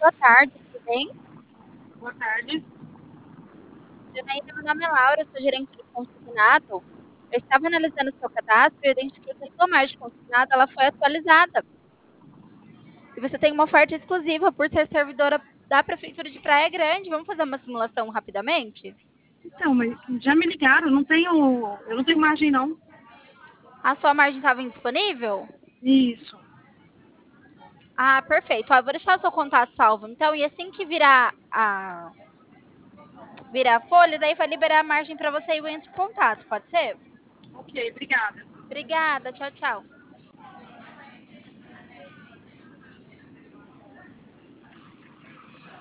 Boa tarde, tudo bem? Boa tarde. Janaína, meu nome é Laura, sou gerente de consignado. Eu estava analisando o seu cadastro e identifiquei que a sua margem de consignado ela foi atualizada. E você tem uma oferta exclusiva por ser servidora da Prefeitura de Praia Grande. Vamos fazer uma simulação rapidamente? Então, mas já me ligaram, eu não tenho margem não. A sua margem estava indisponível? Isso. Ah, perfeito. Ó, eu vou deixar o seu contato salvo, então, e assim que virar a folha, daí vai liberar a margem para você e eu entro em contato, pode ser? Ok, obrigada. Obrigada, tchau, tchau.